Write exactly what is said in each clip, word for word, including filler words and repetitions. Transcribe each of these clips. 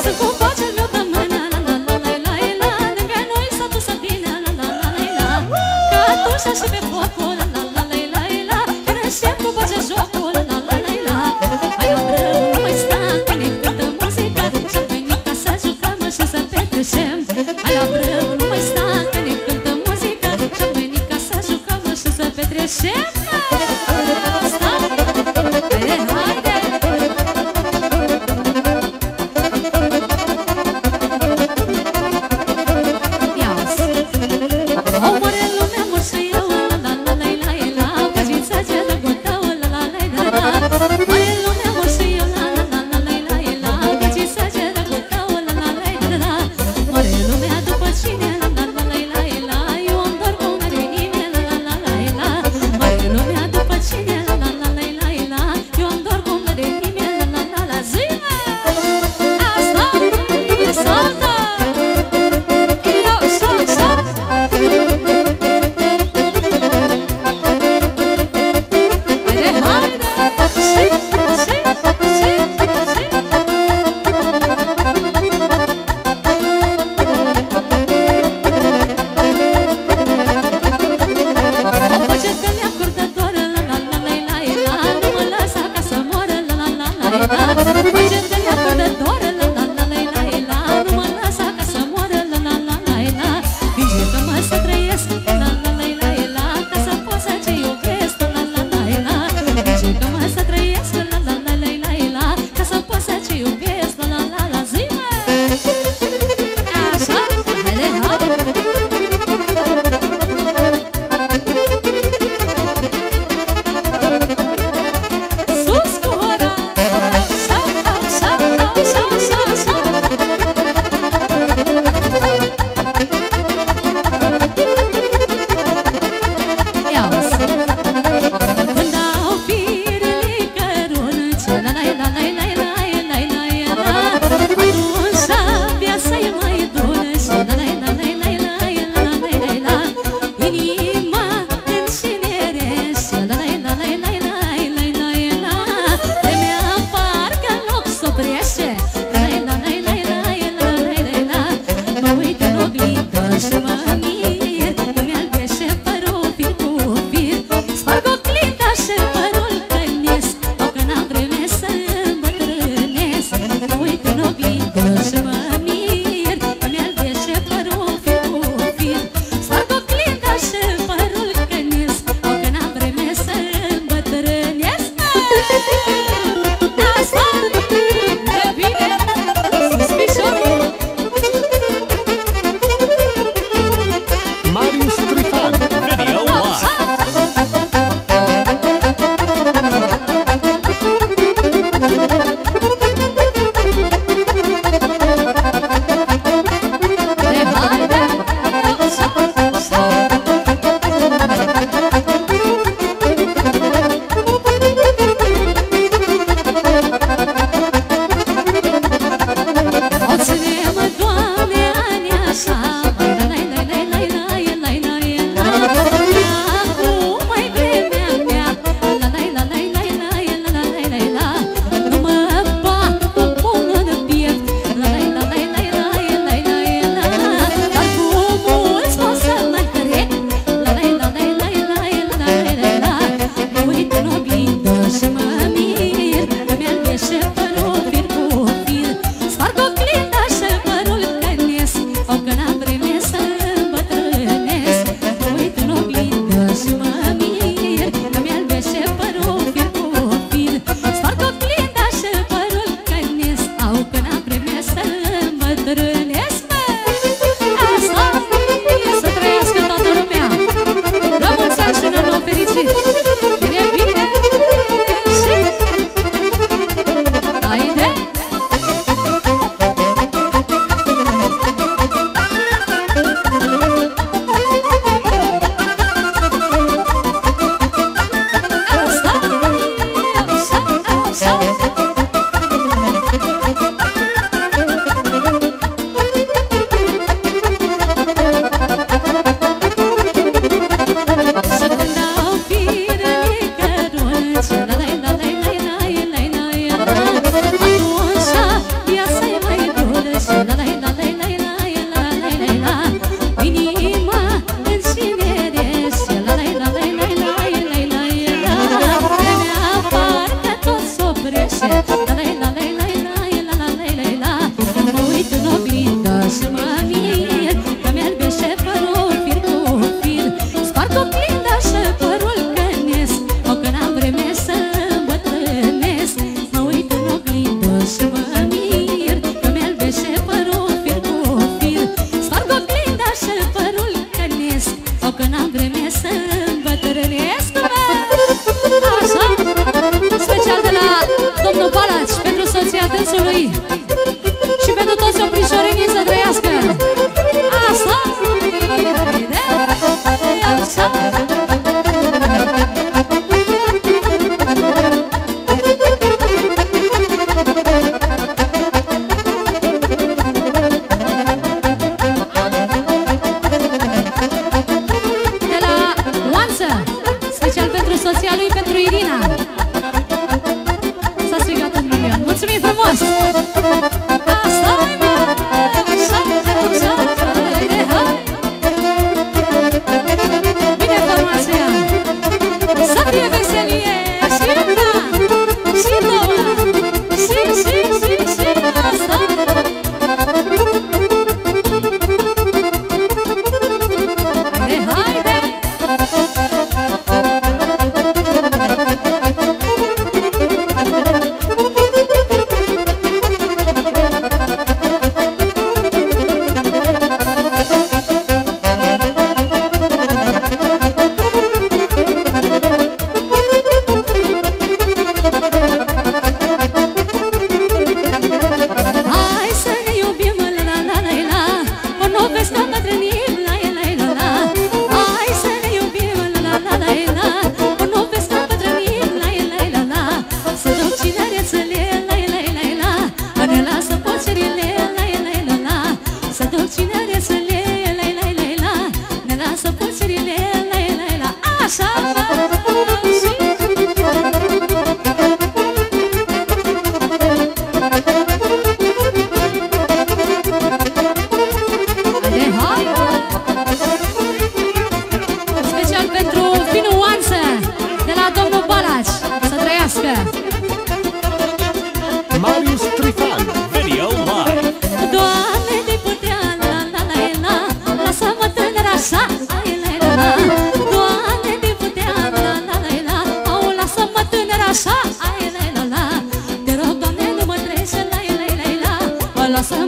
Sunt cu vocea meu de mână, la la la la la la. Lângă noi satul să vină, la la la la la. Că atunci și pe focul, la la la la la la. Când încep cu vocea jocul, la la la la la. Hai la brâu, nu mai sta, că ne cântă muzica. Și-am venit ca să jucăm și să petrecem. Hai la brâu, nu mai sta, că ne cântă muzica. Și-am venit ca să jucăm și să petrecem. Mare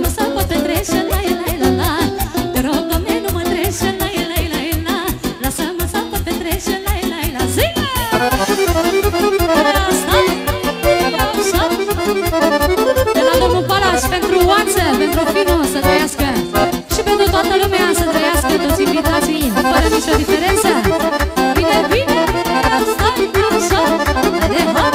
Lasă-mă să pot petrece, la la la la. Te rog, Doamne, nu mă trece, la la la la. Lasă-mă să pot petrece, la la la. Zile! De la domnul Palaș, pentru Oață, pentru Fino, să trăiască. Și pentru toată lumea, să trăiască toți invitații, fără nicio diferență. Bine, bine, asta, așa, haide, ha!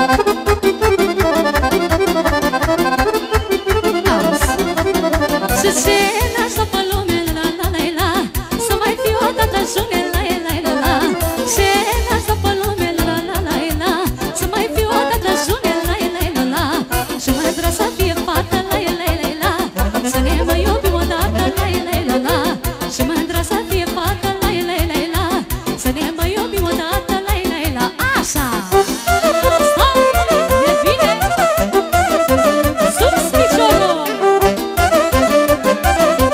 Și ce n-aș pe lume, la la la la, să mai fiu o dată june, la la la la. Ce n-aș pe lume, la la la la, să mai fiu o dată june, la la la la. Și mândră să fie fată, la la la la, să ne mai iubim o dată, la la la la. Și mândră să fie fată, la la la la, să ne mai iubim o dată, la la la. Așa! E bine! Sus piciorul!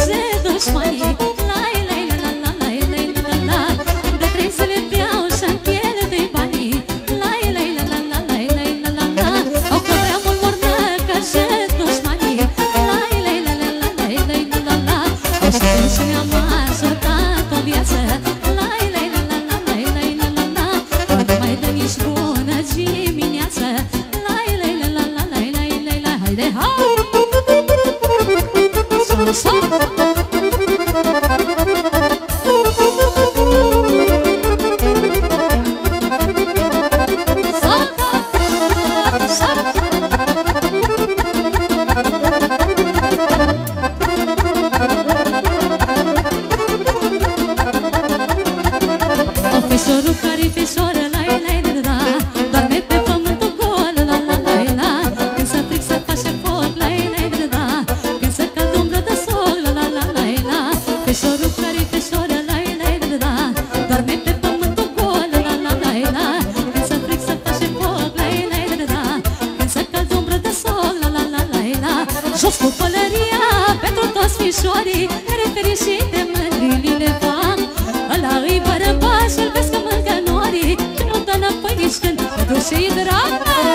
căje dușmanii. Lai, lai, la, la, la, lai, lai, la, la, la. De trei zile beau și-am pierdut banii. Lai, lai, la, la, la, lai, lai, la, la, la. Au că vreau mult mornă căje dușmanii. Lai, lai, la, la, la, lai, lai, la, la, la. Au știut și mi-am ajutat o viață. Lai, lai, la, la, la, lai, lai, la, la, la. Nu mai dă nici bună dimineață. Lai, lai, la, la, la, lai, lai, lai, la. Haide, hai! Feșorul care-i feșoră, lai, lai, la, la. Doarme pe pământul gol, la, la, la, la. Când se fric se face foc, lai, lai, la, la. Când se cald umbră de sol, la, la, la, la, la. Feșorul care-i feșoră, lai, lai, la, la. Doarme pe pământul gol, la, la, la, la. Când se fric se face foc, lai, lai, la, la. Când se cald umbră de sol, la, la, la, la, la. Jos cu pălăria pentru toți fișorii care fericite mândri le fac. Ăla îi bărăbaș, îl vezi că mâncă norii și nu dă înapoi nici când pentru și-i drag.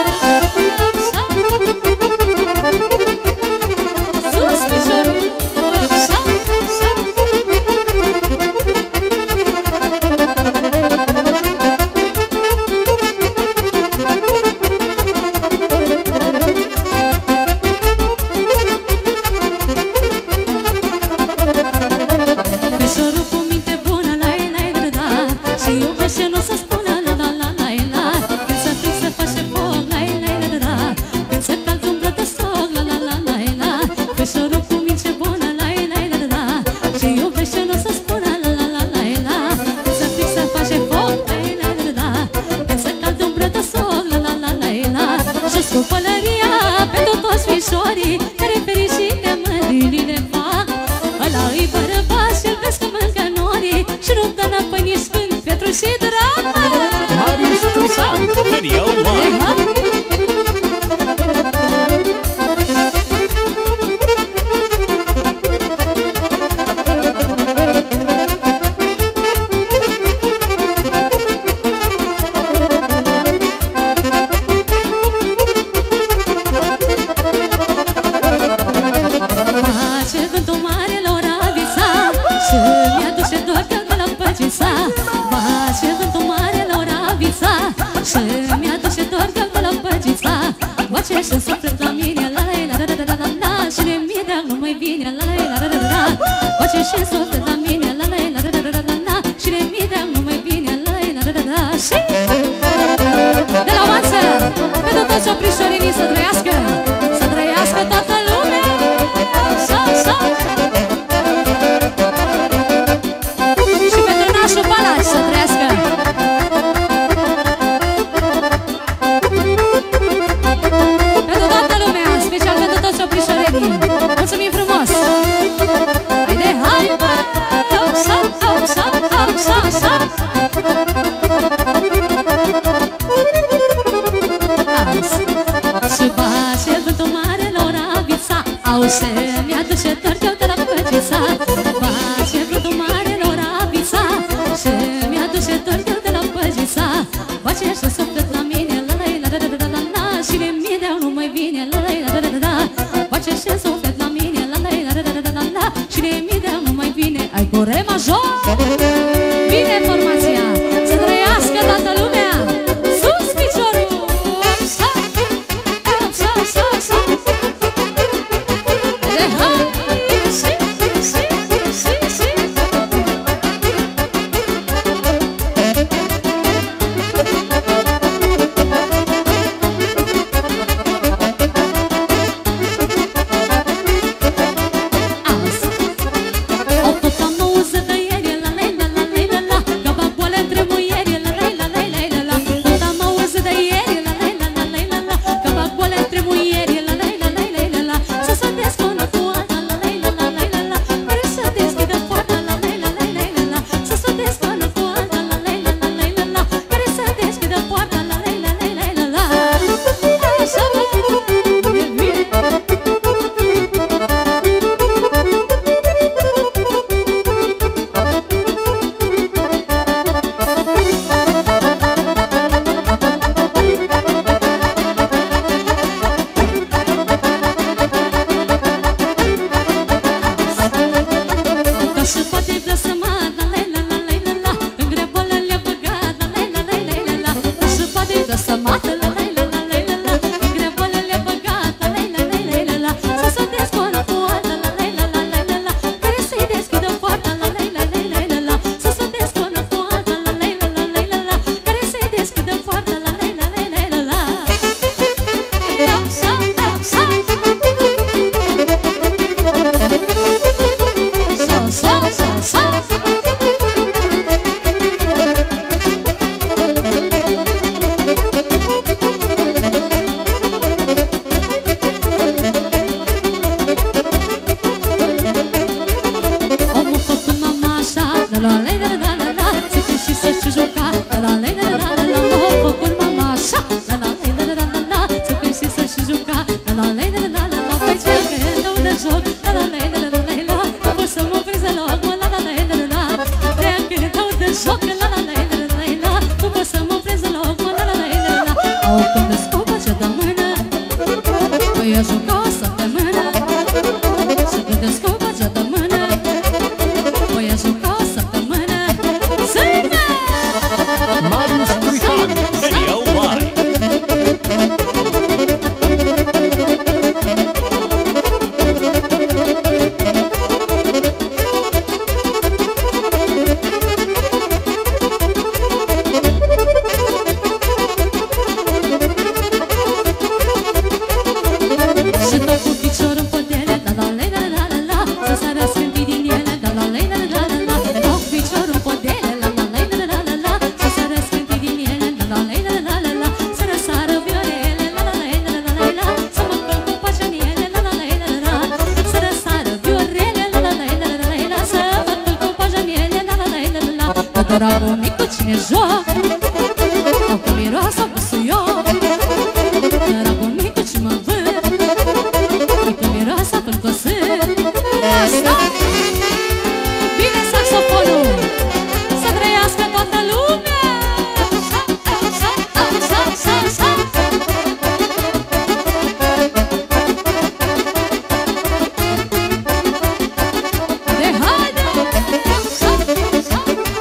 Sus, piciorul! Piciorul cu minte bună, lai, lai, la, la. Și iubește, nu o să spună, la, la, la, la, la. Când se fric se face foc, lai, lai, la, la. Când se cald umbră de sol, la, la, la, la, la. Piciorul cu minte bună, lai, lai, la, la. Și iubește, nu o să spună, la, la, la, la, la. Când se fric se face foc, lai, lai, la, la. Când se cald umbră de sol, la, la, la, la, la. Jos cu pălăria pentru toți fișorii care fericite mândri le fac. Ăla îi bărăbaș, îl vezi că mâncă norii și nu dă înapoi nici când pentru și drag. Marius Tusan, Video One. Face vântul marelor a visat și mi-aduce doar că de la păcisa. Face vântul marelor a visat și mi-aduce doar că de la păcisa. Face și suflet la mine, la la la la la la la. Și de mie de nu mai vine, la la la la la la. Face și suflet la mine, la la la la la la la. Și de mie de nu mai vine, la la la la la. Și de la masă pentru toți oprișorii să trăiască, să trăiască toată lumea. Așa, așa. Și pentru nașul Balaci să trăiască. Pentru toată lumea, special pentru toți oprișorenii. Mulțumim frumos. Haide, hai, bă! Așa, așa, așa, așa. Și face vântul marelor a visat. Au se mi-aduce torteau de la păcisa. Face vântul marelor a visat și mi-aduce torteau de la păcisa. Face și suflet la mine, la la la la la la la. Și de mie de-au nu mai vine, la la la la la la. Face și suflet la mine, la la la la la la la. Și de mie de-au nu mai vine. Ai cu re major. Bine formația, să trăiască toată lumea. Sus piciorul. Așa, așa, așa, așa. De hai, și, și, și, și. Azi, o făcut am nouă să tăiere, la la la la. la la la la la la. Să te și să și juca, la la la la la la la. M-a făcut mama așa, la la la la la la la. Să te și să și juca, la la la la la la la. Păi ce cântău de joc, la la la la la la la. Nu pot să mă prins deloc, mă, la la la la la la. Ce cântău de joc, la la la la la la. Nu pot să mă prins deloc, mă, la la la la la. Au când îți scopă ce dă mână, păi eu juca o săptămână. Și când îți scopă ce dă mână, păi eu juca o săptămână. Sână! Marius Trihan, Video Live. Și tot cu piciorul în podele, la la la la la la la. Să sară scâmpii din ele, la la la la la la la. Tot cu piciorul în podele, la la la la la la la. Să sară scâmpii din ele, la la la la la la la. Să răsară viorele, la la la la la la la. Să mă încălc cu pajaniele, la la la la la la. Să răsară viorele, la la la la la la la. Să mă încălc cu pajaniele, la la la la la la. Că dorabul mic cu cine joc, au că miroasă busuioc. Dorabul mic cu ce mă vând, mică miroasa până cosând. Stop! Bine saxofonul! Să trăiască toată lumea! Sa, sa, sa, sa, sa, sa. De haide! Sa, sa.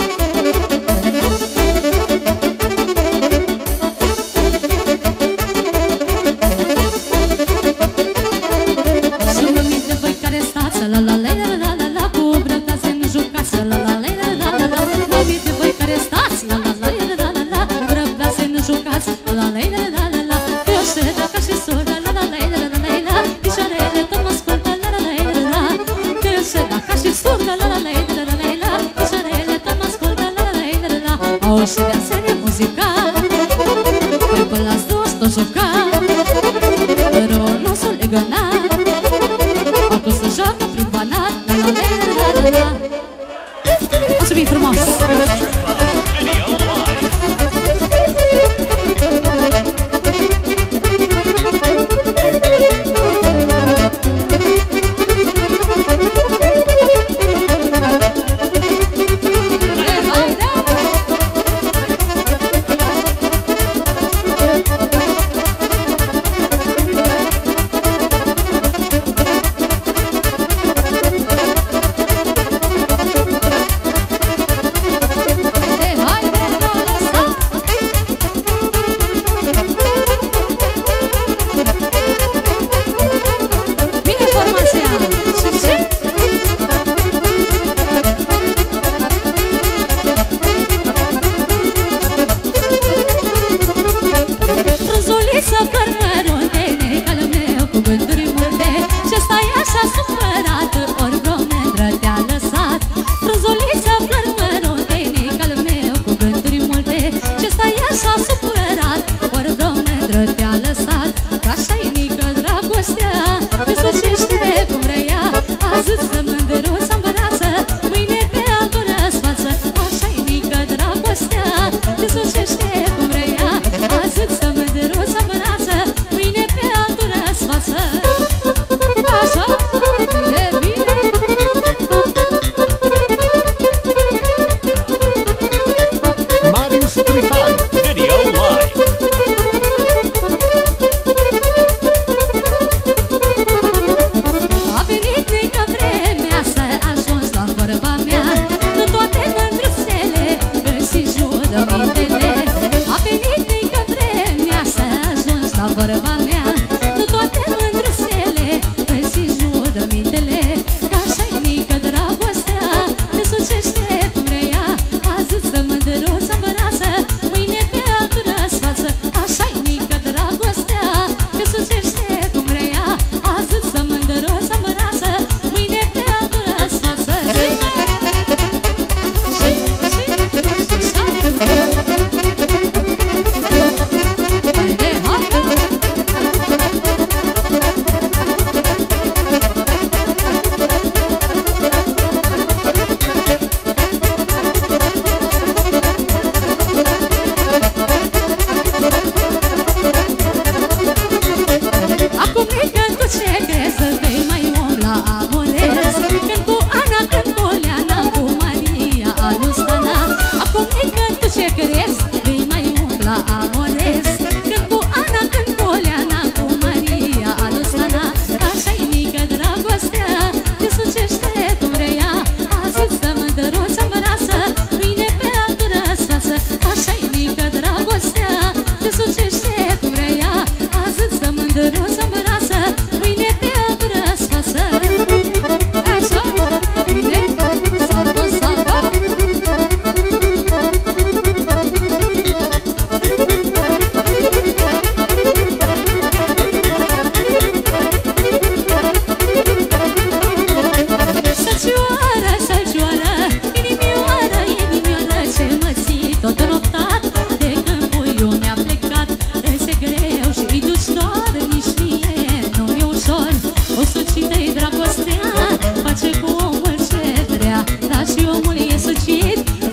Și mă mint de voi care stați, la la la la la la la. Cu brătaze nu jucați, la la la la la la la. Mă mint de voi care stați, la la la la la la la. Cu brătaze nu jucați, la la la la la la la. Eu știu dacă și sură, la la la la la la la. Picioarele tot mă ascultă, la la la la la. Eu știu dacă și sură, la la la la la la la. Picioarele tot mă ascultă, la la la la la. Au și de asemenea muzica, păi până la sus tot juca. Pero nu s-o legănat, acum să joacă prin banat, la la la la la la. Mulțumim frumos! Video Live.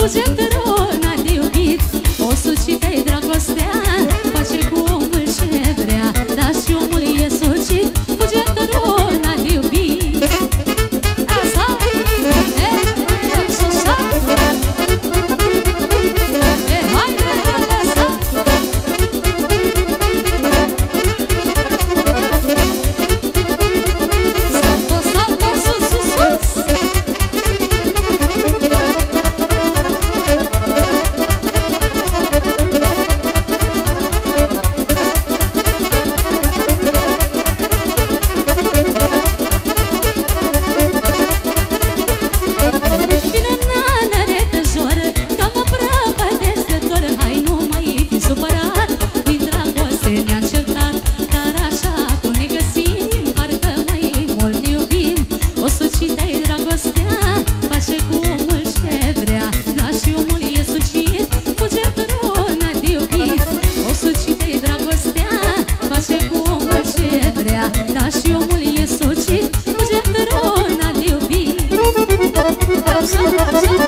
Bugetul de iubit, o sucită-i dragostea, face cu omul ce vrea, dar și omul e sucit. Bugetul de iubit. Asta, e, așa, e, haide, asta. Salto, salto, sus, sus, sus. Da, și omul e sucit, bugetul de iubit. Așa, așa.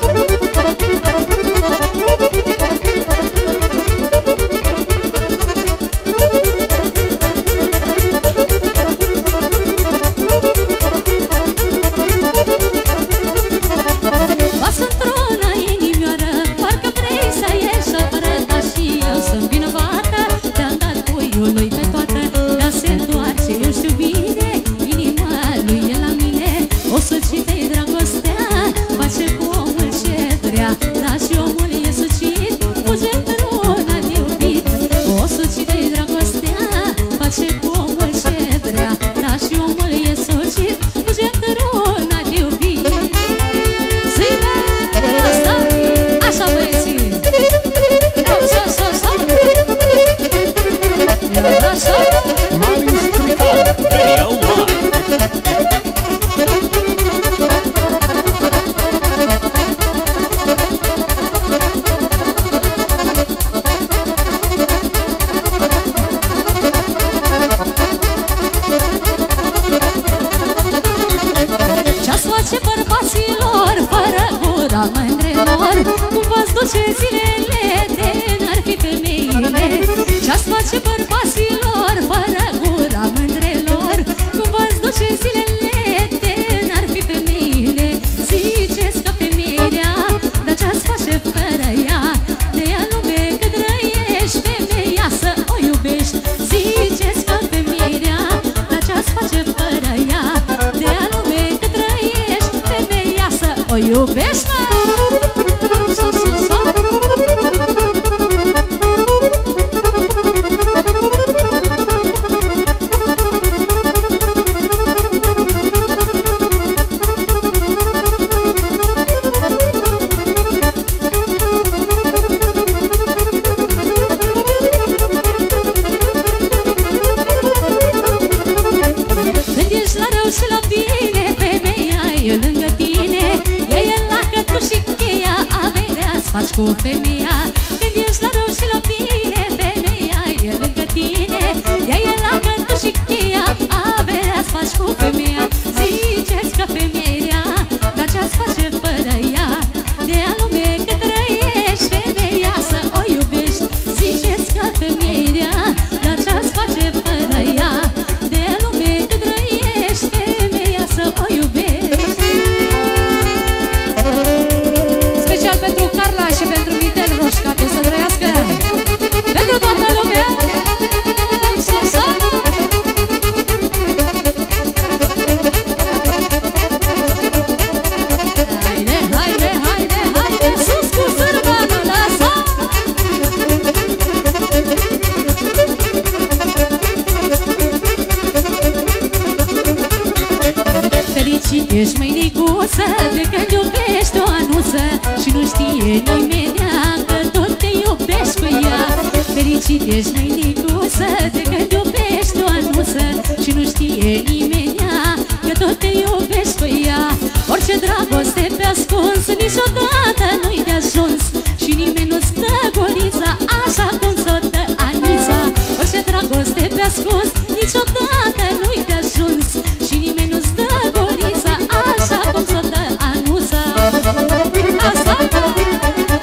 Vas într-una inimioară, parcă vrei să ieși afară, dar și eu sunt vinovată, te-am dat puiului pe toată, dar se întoarce, eu știu bine, inima lui e la mine. O sucită-i dragostea, face cu omul ce vrea, dar și omul e sucit, bugetul de iubit. O sucită-i dragostea, face cu omul ce vrea, dar și omul e sucit, bugetul de iubit. Zile, asta, așa băieții. Așa, așa, așa. Iar așa. Marius Trican, Radio Live. Ce-ați face bărbaților fără gura mândrelor? Cum v-ați duce zilele de n-ar fi femeile? Ce-ați face bărbaților fără gura mândrelor? Cum v-ați duce zilele de n-ar fi femeile? Ziceți că femeia, dar ce-ați face fără ea? De ea lume cât trăiești, femeia să o iubești. Ziceți că femeia, dar ce-ați face fără ea? De ea lume cât trăiești, femeia să o iubești. Sus, sus, sus. Când ești la rău și la bine, femeia e lângă tine. Ea e la cătuș și cheia, averea-ți faci cu femeia. Când ești la rău și la bine, femeia e lângă tine. Ea e la cătuș și cheia, averea-ți faci cu femeia. Ziceți că femeia, dar ce-ați face fără ea? De ea lume cât trăiești, femeia să o iubești. Ziceți că femeia, dar ce-ați face fără ea? De ea lume cât trăiești, femeia să o iubești. Special pentru Carla și pentru Vitel Roșca, tu să trăiască pentru toată lumea. Sus, haide, haide, haide, haide, sus cu sărbanul ăsta. Fericit ești, măinicuță, de când iubești o anuță și nu știe nimeni că tot te iubești cu ea. Fericit ești, măinicuță, de când iubești o anuță și nu știe nimeni că tot te iubești cu ea. Orice dragoste pe ascuns niciodată nu-i de ajuns și nimeni nu-ți dă golița așa cum ți-o dă Anița. Orice dragoste pe ascuns niciodată nu-i de ajuns și nimeni nu-ți dă golița așa cum ți-o dă Anuța. Asta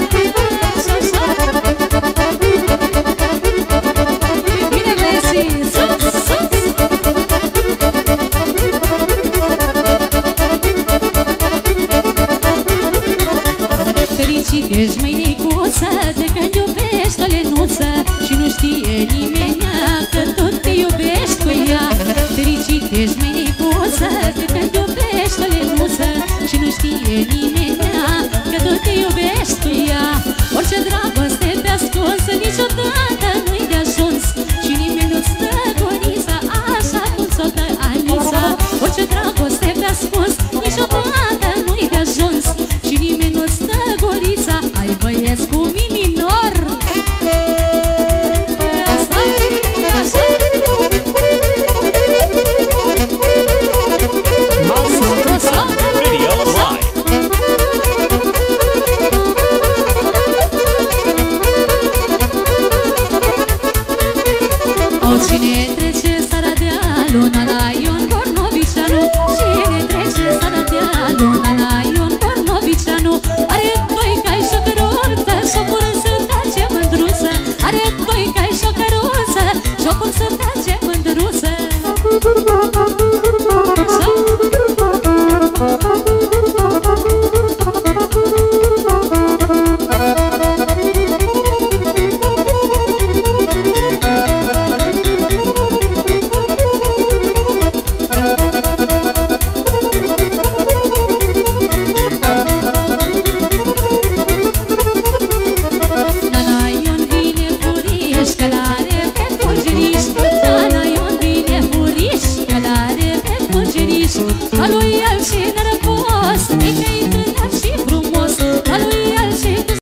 nu știe nimenea că tot te iubești cu ea. Fericit ești, mai nepoță, de când iubești o lenuță și nu știe nimenea că tot te iubești cu ea. Orice dragoste pe ascuns niciodată nu-i de ajuns